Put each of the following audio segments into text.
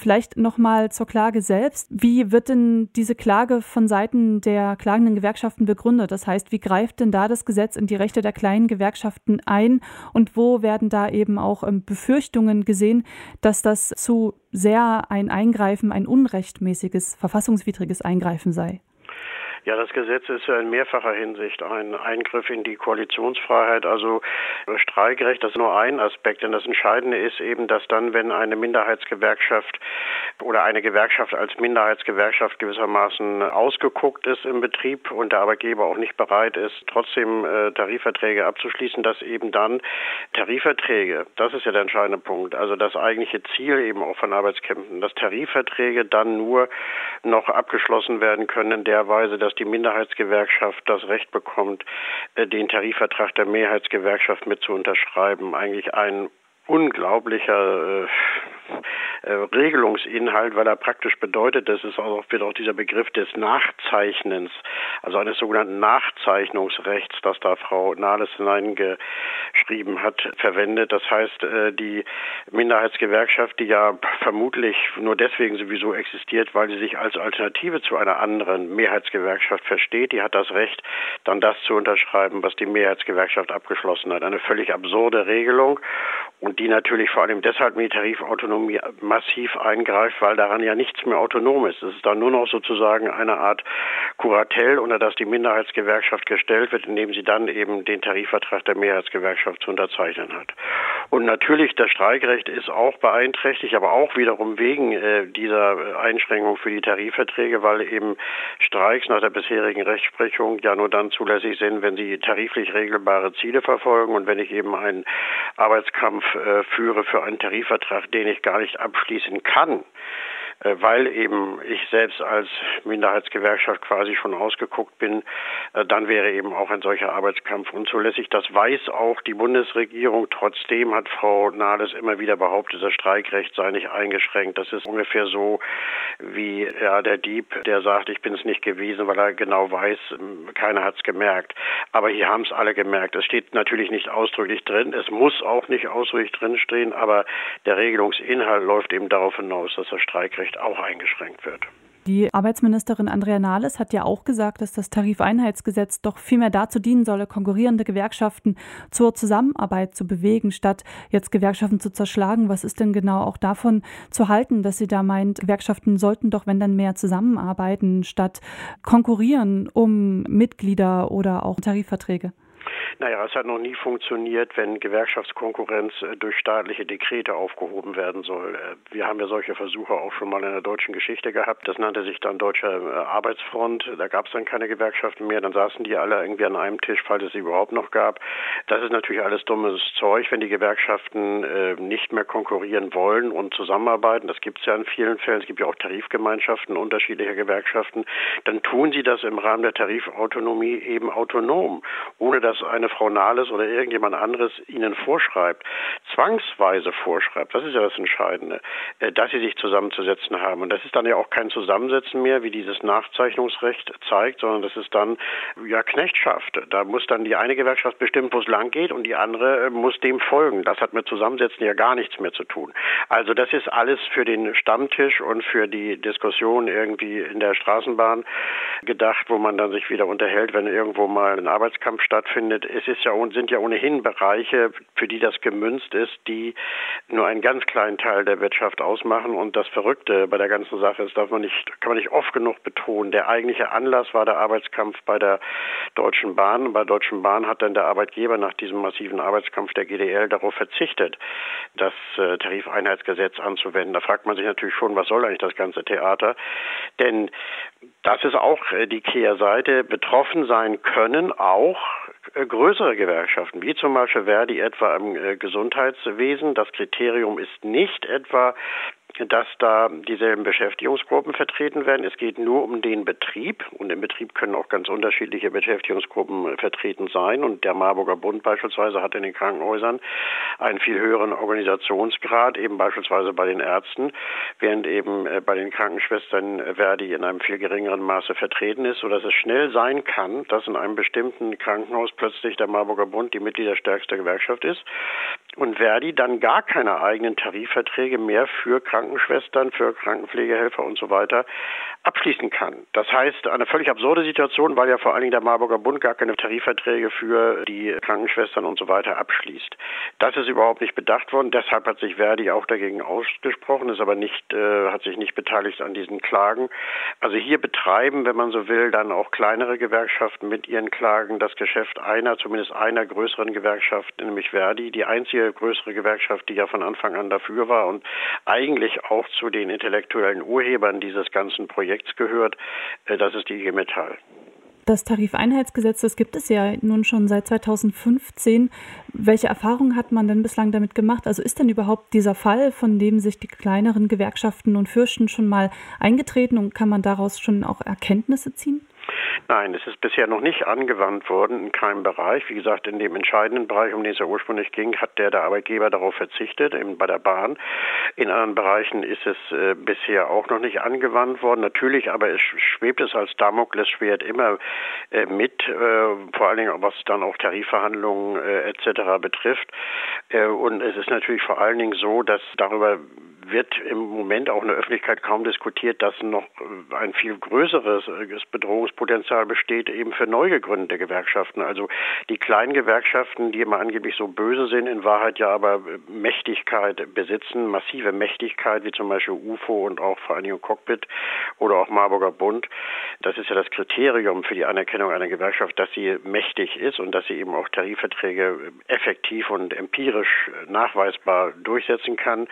Vielleicht nochmal zur Klage selbst. Wie wird denn diese Klage von Seiten der klagenden Gewerkschaften begründet? Das heißt, wie greift denn da das Gesetz in die Rechte der kleinen Gewerkschaften ein? Und wo werden da eben auch Befürchtungen gesehen, dass das zu sehr ein Eingreifen, ein unrechtmäßiges, verfassungswidriges Eingreifen sei? Ja, das Gesetz ist ja in mehrfacher Hinsicht ein Eingriff in die Koalitionsfreiheit, also Streikrecht, das ist nur ein Aspekt, denn das Entscheidende ist eben, dass dann, wenn eine Minderheitsgewerkschaft oder eine Gewerkschaft als Minderheitsgewerkschaft gewissermaßen ausgeguckt ist im Betrieb und der Arbeitgeber auch nicht bereit ist, trotzdem Tarifverträge abzuschließen, dass eben dann Tarifverträge, das ist ja der entscheidende Punkt, also das eigentliche Ziel eben auch von Arbeitskämpfen, dass Tarifverträge dann nur noch abgeschlossen werden können in der Weise, dass die Minderheitsgewerkschaft das Recht bekommt, den Tarifvertrag der Mehrheitsgewerkschaft mit zu unterschreiben. Eigentlich ein unglaublicher Regelungsinhalt, weil er praktisch bedeutet, wird auch dieser Begriff des Nachzeichnens, also eines sogenannten Nachzeichnungsrechts, das da Frau Nahles hineingeschrieben hat, verwendet. Das heißt, die Minderheitsgewerkschaft, die ja vermutlich nur deswegen sowieso existiert, weil sie sich als Alternative zu einer anderen Mehrheitsgewerkschaft versteht, die hat das Recht, dann das zu unterschreiben, was die Mehrheitsgewerkschaft abgeschlossen hat. Eine völlig absurde Regelung und die natürlich vor allem deshalb in die Tarifautonomie massiv eingreift, weil daran ja nichts mehr autonom ist. Es ist dann nur noch sozusagen eine Art Kuratell, unter das die Minderheitsgewerkschaft gestellt wird, indem sie dann eben den Tarifvertrag der Mehrheitsgewerkschaft zu unterzeichnen hat. Und natürlich, das Streikrecht ist auch beeinträchtigt, aber auch wiederum wegen dieser Einschränkung für die Tarifverträge, weil eben Streiks nach der bisherigen Rechtsprechung ja nur dann zulässig sind, wenn sie tariflich regelbare Ziele verfolgen und wenn ich eben einen Arbeitskampf führe für einen Tarifvertrag, den ich gar nicht abschließen kann, weil eben ich selbst als Minderheitsgewerkschaft quasi schon ausgeguckt bin, dann wäre eben auch ein solcher Arbeitskampf unzulässig. Das weiß auch die Bundesregierung. Trotzdem hat Frau Nahles immer wieder behauptet, das Streikrecht sei nicht eingeschränkt. Das ist ungefähr so wie der Dieb, der sagt, ich bin es nicht gewesen, weil er genau weiß, keiner hat es gemerkt. Aber hier haben es alle gemerkt. Es steht natürlich nicht ausdrücklich drin. Es muss auch nicht ausdrücklich drinstehen, aber der Regelungsinhalt läuft eben darauf hinaus, dass das Streikrecht auch eingeschränkt wird. Die Arbeitsministerin Andrea Nahles hat ja auch gesagt, dass das Tarifeinheitsgesetz doch vielmehr dazu dienen solle, konkurrierende Gewerkschaften zur Zusammenarbeit zu bewegen, statt jetzt Gewerkschaften zu zerschlagen. Was ist denn genau auch davon zu halten, dass sie da meint, Gewerkschaften sollten doch, wenn dann mehr zusammenarbeiten, statt konkurrieren um Mitglieder oder auch Tarifverträge? Naja, es hat noch nie funktioniert, wenn Gewerkschaftskonkurrenz durch staatliche Dekrete aufgehoben werden soll. Wir haben ja solche Versuche auch schon mal in der deutschen Geschichte gehabt. Das nannte sich dann Deutsche Arbeitsfront. Da gab es dann keine Gewerkschaften mehr. Dann saßen die alle irgendwie an einem Tisch, falls es sie überhaupt noch gab. Das ist natürlich alles dummes Zeug, wenn die Gewerkschaften nicht mehr konkurrieren wollen und zusammenarbeiten. Das gibt es ja in vielen Fällen. Es gibt ja auch Tarifgemeinschaften unterschiedlicher Gewerkschaften. Dann tun sie das im Rahmen der Tarifautonomie eben autonom, ohne dass eine Frau Nahles oder irgendjemand anderes ihnen vorschreibt, zwangsweise vorschreibt, das ist ja das Entscheidende, dass sie sich zusammenzusetzen haben. Und das ist dann ja auch kein Zusammensetzen mehr, wie dieses Nachzeichnungsrecht zeigt, sondern das ist dann Knechtschaft. Da muss dann die eine Gewerkschaft bestimmen, wo es lang geht und die andere muss dem folgen. Das hat mit Zusammensetzen ja gar nichts mehr zu tun. Also das ist alles für den Stammtisch und für die Diskussion irgendwie in der Straßenbahn gedacht, wo man dann sich wieder unterhält, wenn irgendwo mal ein Arbeitskampf stattfindet. Sind ja ohnehin Bereiche, für die das gemünzt ist, die nur einen ganz kleinen Teil der Wirtschaft ausmachen. Und das Verrückte bei der ganzen Sache ist, kann man nicht oft genug betonen. Der eigentliche Anlass war der Arbeitskampf bei der Deutschen Bahn. Und bei der Deutschen Bahn hat dann der Arbeitgeber nach diesem massiven Arbeitskampf der GdL darauf verzichtet, das Tarifeinheitsgesetz anzuwenden. Da fragt man sich natürlich schon, was soll eigentlich das ganze Theater? Denn das ist auch die Kehrseite. Betroffen sein können auch größere Gewerkschaften, wie zum Beispiel Verdi etwa im Gesundheitswesen. Das Kriterium ist nicht etwa, dass da dieselben Beschäftigungsgruppen vertreten werden. Es geht nur um den Betrieb und im Betrieb können auch ganz unterschiedliche Beschäftigungsgruppen vertreten sein und der Marburger Bund beispielsweise hat in den Krankenhäusern einen viel höheren Organisationsgrad, eben beispielsweise bei den Ärzten, während eben bei den Krankenschwestern Verdi in einem viel geringeren Maße vertreten ist, sodass es schnell sein kann, dass in einem bestimmten Krankenhaus plötzlich der Marburger Bund die mitgliederstärkste Gewerkschaft ist und Verdi dann gar keine eigenen Tarifverträge mehr für Krankenschwestern, für Krankenpflegehelfer und so weiter abschließen kann. Das heißt, eine völlig absurde Situation, weil ja vor allen Dingen der Marburger Bund gar keine Tarifverträge für die Krankenschwestern und so weiter abschließt. Das ist überhaupt nicht bedacht worden. Deshalb hat sich Verdi auch dagegen ausgesprochen, ist aber hat sich nicht beteiligt an diesen Klagen. Also hier betreiben, wenn man so will, dann auch kleinere Gewerkschaften mit ihren Klagen das Geschäft zumindest einer größeren Gewerkschaft, nämlich Verdi, die einzige größere Gewerkschaft, die ja von Anfang an dafür war und eigentlich auch zu den intellektuellen Urhebern dieses ganzen Projekts gehört, das ist die IG Metall. Das Tarifeinheitsgesetz, das gibt es ja nun schon seit 2015. Welche Erfahrungen hat man denn bislang damit gemacht? Also ist denn überhaupt dieser Fall, von dem sich die kleineren Gewerkschaften nun fürchten, schon mal eingetreten und kann man daraus schon auch Erkenntnisse ziehen? Nein, es ist bisher noch nicht angewandt worden in keinem Bereich. Wie gesagt, in dem entscheidenden Bereich, um den es ja ursprünglich ging, hat der Arbeitgeber darauf verzichtet, eben bei der Bahn. In anderen Bereichen ist es bisher auch noch nicht angewandt worden. Natürlich, aber es schwebt es als Damoklesschwert immer mit, vor allen Dingen was dann auch Tarifverhandlungen etc. betrifft. Und es ist natürlich vor allen Dingen so, dass darüber wird im Moment auch in der Öffentlichkeit kaum diskutiert, dass noch ein viel größeres Bedrohungspotenzial besteht, eben für neu gegründete Gewerkschaften. Also die kleinen Gewerkschaften, die immer angeblich so böse sind, in Wahrheit ja aber Mächtigkeit besitzen, massive Mächtigkeit, wie zum Beispiel UFO und auch Vereinigung Cockpit oder auch Marburger Bund. Das ist ja das Kriterium für die Anerkennung einer Gewerkschaft, dass sie mächtig ist und dass sie eben auch Tarifverträge effektiv und empirisch nachweisbar durchsetzen kann.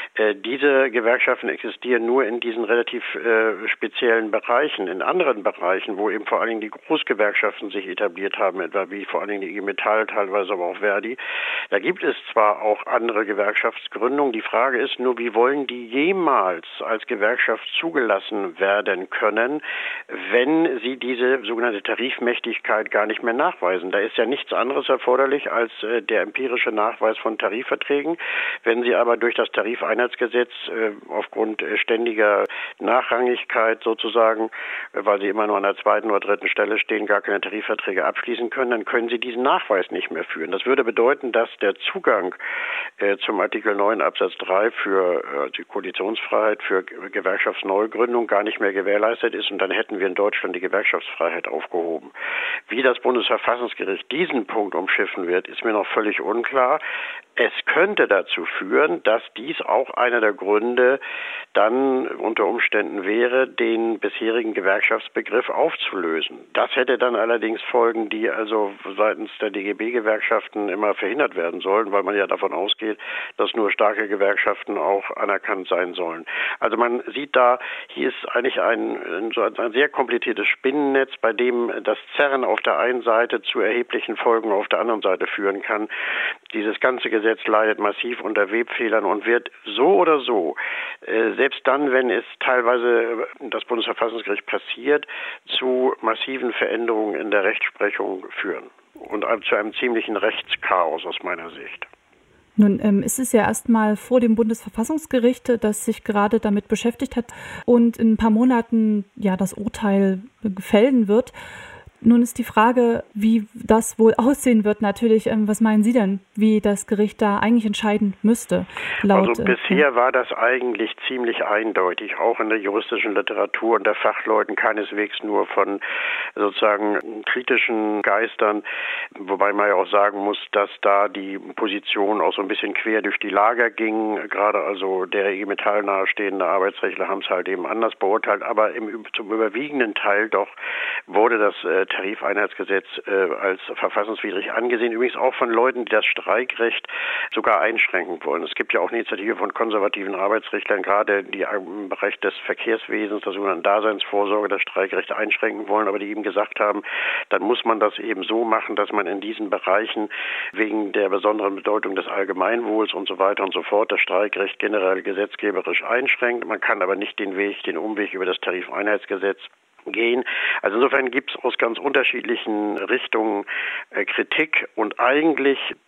Diese Gewerkschaften existieren nur in diesen relativ speziellen Bereichen. In anderen Bereichen, wo eben vor allen Dingen die Großgewerkschaften sich etabliert haben, etwa wie vor allen Dingen die IG Metall, teilweise aber auch Verdi, da gibt es zwar auch andere Gewerkschaftsgründungen. Die Frage ist nur, wie wollen die jemals als Gewerkschaft zugelassen werden können, wenn sie diese sogenannte Tarifmächtigkeit gar nicht mehr nachweisen. Da ist ja nichts anderes erforderlich als der empirische Nachweis von Tarifverträgen. Wenn sie aber durch das Tarifeinheitsgesetz aufgrund ständiger Nachrangigkeit sozusagen, weil sie immer nur an der zweiten oder dritten Stelle stehen, gar keine Tarifverträge abschließen können, dann können sie diesen Nachweis nicht mehr führen. Das würde bedeuten, dass der Zugang zum Artikel 9 Absatz 3 für die Koalitionsfreiheit, für Gewerkschaftsneugründung gar nicht mehr gewährleistet ist und dann hätten wir in Deutschland die Gewerkschaftsfreiheit aufgehoben. Wie das Bundesverfassungsgericht diesen Punkt umschiffen wird, ist mir noch völlig unklar. Es könnte dazu führen, dass dies auch einer der Gründe dann unter Umständen wäre, den bisherigen Gewerkschaftsbegriff aufzulösen. Das hätte dann allerdings Folgen, die also seitens der DGB-Gewerkschaften immer verhindert werden sollen, weil man ja davon ausgeht, dass nur starke Gewerkschaften auch anerkannt sein sollen. Also man sieht da, hier ist eigentlich ein sehr kompliziertes Spinnennetz, bei dem das Zerren auf der einen Seite zu erheblichen Folgen auf der anderen Seite führen kann. Dieses ganze Gesetz leidet massiv unter Webfehlern und wird so oder so, selbst dann, wenn es teilweise das Bundesverfassungsgericht passiert, zu massiven Veränderungen in der Rechtsprechung führen und zu einem ziemlichen Rechtschaos aus meiner Sicht. Nun ist es ja erstmal vor dem Bundesverfassungsgericht, das sich gerade damit beschäftigt hat und in ein paar Monaten ja das Urteil fällen wird. Nun ist die Frage, wie das wohl aussehen wird. Natürlich, was meinen Sie denn, wie das Gericht da eigentlich entscheiden müsste? Also bisher war das eigentlich ziemlich eindeutig, auch in der juristischen Literatur und der Fachleuten, keineswegs nur von sozusagen kritischen Geistern, wobei man ja auch sagen muss, dass da die Position auch so ein bisschen quer durch die Lager ging. Gerade also der IG Metall nahestehende Arbeitsrechtler haben es halt eben anders beurteilt, aber zum überwiegenden Teil doch wurde das Tarifeinheitsgesetz als verfassungswidrig angesehen, übrigens auch von Leuten, die das Streikrecht sogar einschränken wollen. Es gibt ja auch eine Initiative von konservativen Arbeitsrechtlern, gerade die im Bereich des Verkehrswesens, der sogenannten Daseinsvorsorge, das Streikrecht einschränken wollen, aber die eben gesagt haben, dann muss man das eben so machen, dass man in diesen Bereichen wegen der besonderen Bedeutung des Allgemeinwohls und so weiter und so fort das Streikrecht generell gesetzgeberisch einschränkt. Man kann aber nicht den Umweg über das Tarifeinheitsgesetz gehen. Also insofern gibt es aus ganz unterschiedlichen Richtungen Kritik und eigentlich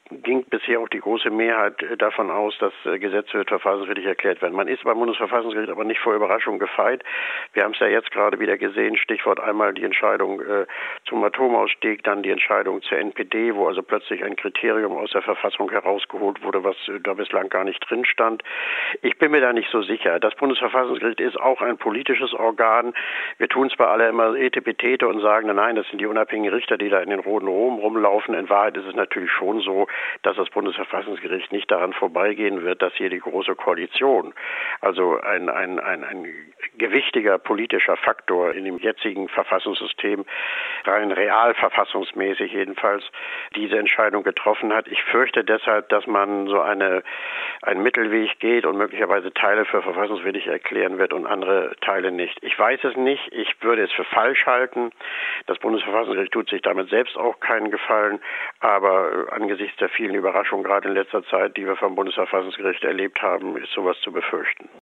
ging bisher auch die große Mehrheit davon aus, dass Gesetze wird verfassungswidrig erklärt werden. Man ist beim Bundesverfassungsgericht aber nicht vor Überraschung gefeit. Wir haben es ja jetzt gerade wieder gesehen, Stichwort einmal die Entscheidung zum Atomausstieg, dann die Entscheidung zur NPD, wo also plötzlich ein Kriterium aus der Verfassung herausgeholt wurde, was da bislang gar nicht drin stand. Ich bin mir da nicht so sicher. Das Bundesverfassungsgericht ist auch ein politisches Organ. Wir tun zwar alle immer Etepetete und sagen, nein, das sind die unabhängigen Richter, die da in den roten Rom rumlaufen. In Wahrheit ist es natürlich schon so, dass das Bundesverfassungsgericht nicht daran vorbeigehen wird, dass hier die Große Koalition, also ein gewichtiger politischer Faktor in dem jetzigen Verfassungssystem, rein real verfassungsmäßig jedenfalls, diese Entscheidung getroffen hat. Ich fürchte deshalb, dass man so einen Mittelweg geht und möglicherweise Teile für verfassungswidrig erklären wird und andere Teile nicht. Ich weiß es nicht. Ich würde es für falsch halten. Das Bundesverfassungsgericht tut sich damit selbst auch keinen Gefallen. Aber angesichts der vielen Überraschungen, gerade in letzter Zeit, die wir vom Bundesverfassungsgericht erlebt haben, ist sowas zu befürchten.